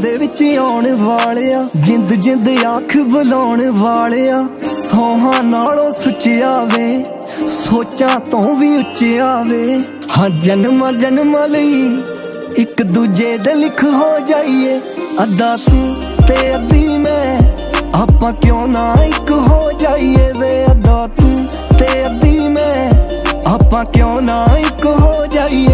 ਦੇ ਵਿੱਚ ਆਉਣ ਵਾਲਿਆ, ਜਿੰਦ ਜਿੰਦ ਅੱਖ ਬੁਲਾਉਣ ਵਾਲਿਆ, ਸੌਹਾਂ ਨਾਲੋਂ ਸੁੱਚਿਆ ਵੇ, ਸੋਚਾਂ ਤੋਂ ਵੀ ਉੱਚਿਆ ਵੇ। ਹਾਂ ਜਨਮਾਂ ਜਨਮਾਂ ਲਈ ਇੱਕ ਦੂਜੇ ਦੇ ਲਿਖ ਹੋ ਜਾਈਏ, ਅੱਧਾ ਤੂੰ ਤੇ ਅੱਧੀ ਮੈਂ, ਆਪਾਂ ਕਿਉਂ ਨਾ ਇੱਕ ਹੋ ਜਾਈਏ ਵੇ। ਅੱਧਾ ਤੂੰ ਤੇ ਅੱਧੀ ਮੈਂ, ਆਪਾਂ ਕਿਉਂ ਨਾ ਇੱਕ ਹੋ ਜਾਈਏ।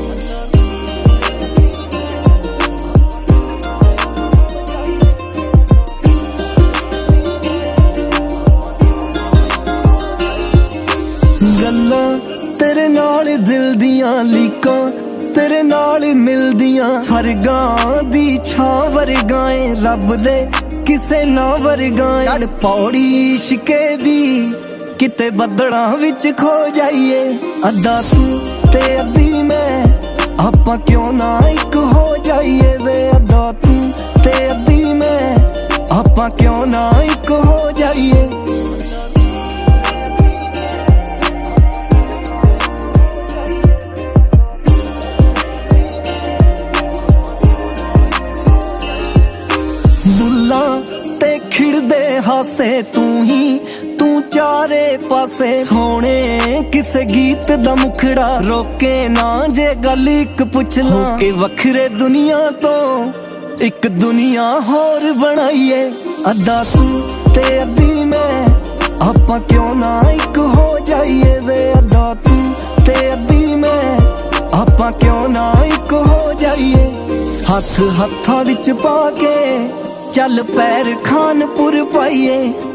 ਗੱਲਾਂ ਤੇਰੇ ਨਾਲ ਦਿਲ ਦੀਆਂ ਲੀਕਾਂ, ਤੇਰੇ ਨਾਲ ਮਿਲਦੀਆਂ, ਸਵਰਗਾਂ ਦੀ ਛਾਂ ਵਰਗਾ ਏ ਰੱਬ ਦੇ ਕਿਸੇ ਨਾ ਵਰਗਾ। ਚੜ ਪੌੜੀ ਇਸ਼ਕੇ ਦੀ ਕਿਤੇ ਬੱਦਲਾਂ ਵਿੱਚ ਖੋ ਜਾਈਏ, ਅੱਧਾ ਤੂੰ ਤੇ ਅੱਧੀ ਮੈਂ, ਆਪਾਂ ਕਿਉਂ ਨਾ ਇੱਕ ਹੋ ਜਾਈਏ ਵੇ। ਅੱਧਾ ਤੂੰ ਤੇ ਅੱਧੀ ਮੈਂ, ਆਪਾਂ ਕਿਉਂ ਨਾ ਇੱਕ ਹੋ ਜਾਈਏ। ਬੁੱਲਾਂ ਤੇ ਖਿੜਦੇ ਹਾਸੇ ਤੂੰ ਹੀ, ਤੂੰ ਚਾਰੇ ਪਾਸੇ। ਸੋਹਣੇ ਕਿਸੇ ਗੀਤ ਦਾ ਮੁਖੜਾ ਰੋਕੇ ਨਾ ਜੇ ਗੱਲ ਇੱਕ ਪੁੱਛ ਲਾਂ, ਕਿ ਵੱਖਰੇ ਦੁਨੀਆ ਤੋਂ ਇੱਕ ਦੁਨੀਆ ਹੋਰ ਬਣਾਈਏ। ਅੱਧਾ ਤੂੰ ਤੇ ਅੱਧੀ ਮੈਂ, ਆਪਾਂ ਕਿਉਂ ਨਾ ਇੱਕ ਹੋ ਜਾਈਏ ਵੇ। ਅੱਧਾ ਤੂੰ ਤੇ ਅੱਧੀ ਮੈਂ, ਆਪਾਂ ਕਿਉਂ ਨਾ ਇੱਕ ਹੋ ਜਾਈਏ। ਹੱਥ ਹੱਥਾਂ ਵਿੱਚ ਪਾ ਕੇ ਚੱਲ ਪੈਰ ਖਾਨਪੁਰ ਪਾਈਏ।